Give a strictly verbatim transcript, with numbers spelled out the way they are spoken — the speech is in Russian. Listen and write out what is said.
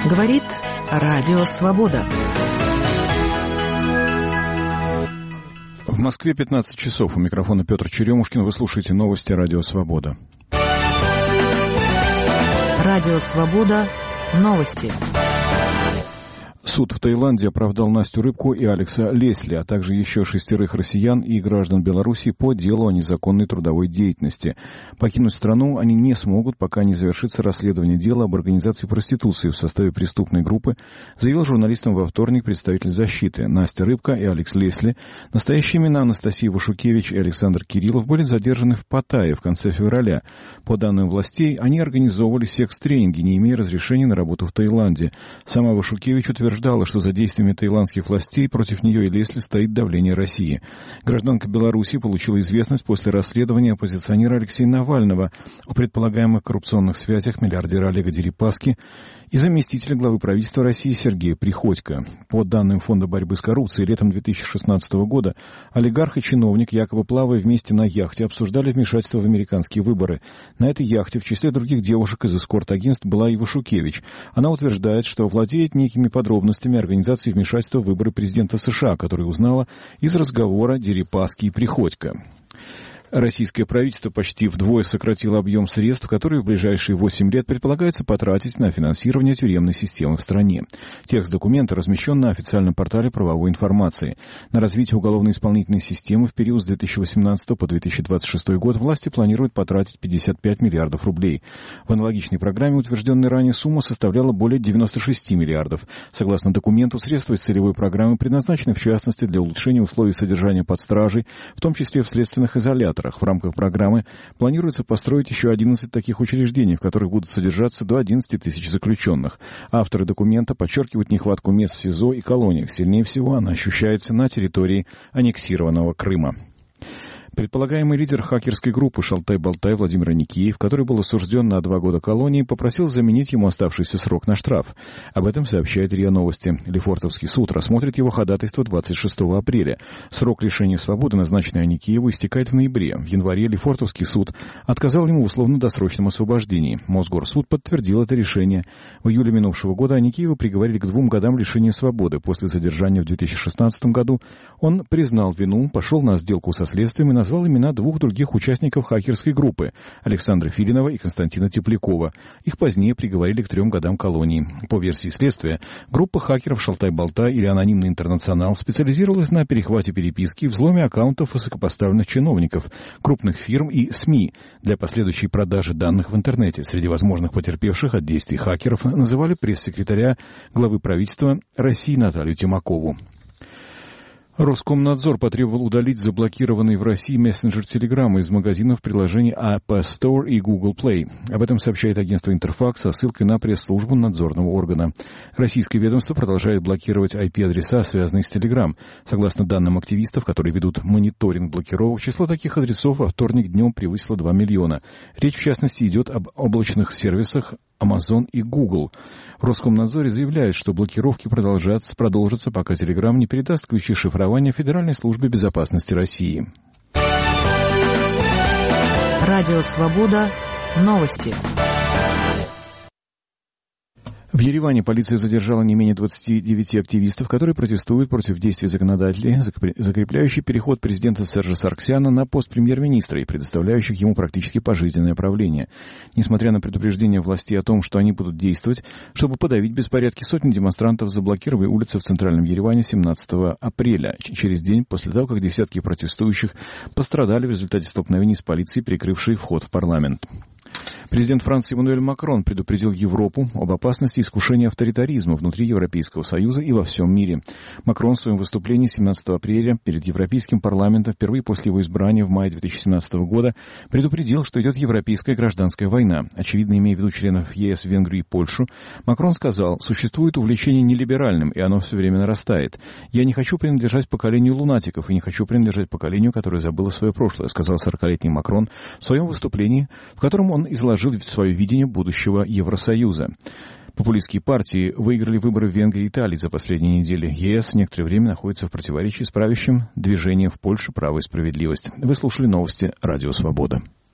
Говорит Радио Свобода. В Москве пятнадцать часов. У микрофона Петр Черемушкин. Вы слушаете новости Радио Свобода. Радио Свобода. Новости. Суд в Таиланде оправдал Настю Рыбку и Алекса Лесли, а также еще шестерых россиян и граждан Беларуси по делу о незаконной трудовой деятельности. Покинуть страну они не смогут, пока не завершится расследование дела об организации проституции в составе преступной группы, заявил журналистам во вторник представитель защиты. Настя Рыбка и Алекс Лесли, настоящие имена Анастасия Вашукевич и Александр Кириллов, были задержаны в Паттайе в конце февраля. По данным властей, они организовывали секс-тренинги, не имея разрешения на работу в Таиланде. Сама Вашукевич утверждала, что за действиями таиландских властей против нее и Лесли стоит давление России. Гражданка Беларуси получила известность после расследования оппозиционера Алексея Навального о предполагаемых коррупционных связях миллиардера Олега Дерипаски и заместителя главы правительства России Сергея Приходько. По данным Фонда борьбы с коррупцией, летом две тысячи шестнадцатого года олигарх и чиновник, якобы плавая вместе на яхте, обсуждали вмешательство в американские выборы. На этой яхте в числе других девушек из эскорт-агентств была и Вашукевич. Она утверждает, что владеет некими подробностями организации вмешательства в выборы президента США, которые узнала из разговора Дерипаски и Приходько. Российское правительство почти вдвое сократило объем средств, которые в ближайшие восемь лет предполагается потратить на финансирование тюремной системы в стране. Текст документа размещен на официальном портале правовой информации. На развитие уголовно-исполнительной системы в период с две тысячи восемнадцатого по две тысячи двадцать шестой год власти планируют потратить пятьдесят пять миллиардов рублей. В аналогичной программе утвержденная ранее сумма составляла более девяносто шесть миллиардов. Согласно документу, средства из целевой программы предназначены в частности для улучшения условий содержания под стражей, в том числе в следственных изоляторах. В рамках программы планируется построить еще одиннадцать таких учреждений, в которых будут содержаться до одиннадцати тысяч заключенных. Авторы документа подчеркивают нехватку мест в СИЗО и колониях. Сильнее всего она ощущается на территории аннексированного Крыма. Предполагаемый лидер хакерской группы «Шалтай-Болтай» Владимир Аникеев, который был осужден на два года колонии, попросил заменить ему оставшийся срок на штраф. Об этом сообщает РИА Новости. Лефортовский суд рассмотрит его ходатайство двадцать шестого апреля. Срок лишения свободы, назначенный Аникееву, истекает в ноябре. В январе Лефортовский суд отказал ему в условно-досрочном освобождении. Мосгорсуд подтвердил это решение. В июле минувшего года Аникеева приговорили к двум годам лишения свободы. После задержания в две тысячи шестнадцатом году он признал вину, пошел на сделку со следствием и назвал имена двух других участников хакерской группы – Александра Филинова и Константина Теплякова. Их позднее приговорили к трем годам колонии. По версии следствия, группа хакеров «Шалтай-Болтай» или «Анонимный интернационал» специализировалась на перехвате переписки и взломе аккаунтов высокопоставленных чиновников, крупных фирм и СМИ для последующей продажи данных в интернете. Среди возможных потерпевших от действий хакеров называли пресс-секретаря главы правительства России Наталью Тимакову. Роскомнадзор потребовал удалить заблокированный в России мессенджер Telegram из магазинов приложений App Store и Google Play. Об этом сообщает агентство Интерфакс со ссылкой на пресс-службу надзорного органа. Российское ведомство продолжает блокировать ай пи-адреса, связанные с Telegram. Согласно данным активистов, которые ведут мониторинг блокировок, число таких адресов во вторник днем превысило два миллиона. Речь, в частности, идет об облачных сервисах Amazon и Google. В Роскомнадзоре заявляют, что блокировки продолжатся, продолжатся, пока Telegram не передаст ключи шифрования Федеральной службе безопасности России. Радио Свобода. Новости. В Ереване полиция задержала не менее двадцати девяти активистов, которые протестуют против действий законодателей, закрепляющих переход президента Сержа Сарксяна на пост премьер-министра и предоставляющих ему практически пожизненное правление. Несмотря на предупреждение властей о том, что они будут действовать, чтобы подавить беспорядки, сотни демонстрантов заблокировали улицы в центральном Ереване семнадцатого апреля, через день после того, как десятки протестующих пострадали в результате столкновений с полицией, перекрывшей вход в парламент. Президент Франции Эммануэль Макрон предупредил Европу об опасности искушения авторитаризма внутри Европейского Союза и во всем мире. Макрон в своем выступлении семнадцатого апреля перед Европейским парламентом, впервые после его избрания в мае две тысячи семнадцатого года, предупредил, что идет европейская гражданская война. Очевидно, имея в виду членов ЕС, Венгрию и Польшу, Макрон сказал: «Существует увлечение нелиберальным, и оно все время нарастает. Я не хочу принадлежать поколению лунатиков и не хочу принадлежать поколению, которое забыло свое прошлое», сказал сорокалетний Макрон в своем выступлении, в котором он изложил свое видение будущего Евросоюза. Популистские партии выиграли выборы в Венгрии и Италии за последние недели. ЕС некоторое время находится в противоречии с правящим движением в Польше «Право и справедливость». Вы слушали новости Радио Свобода.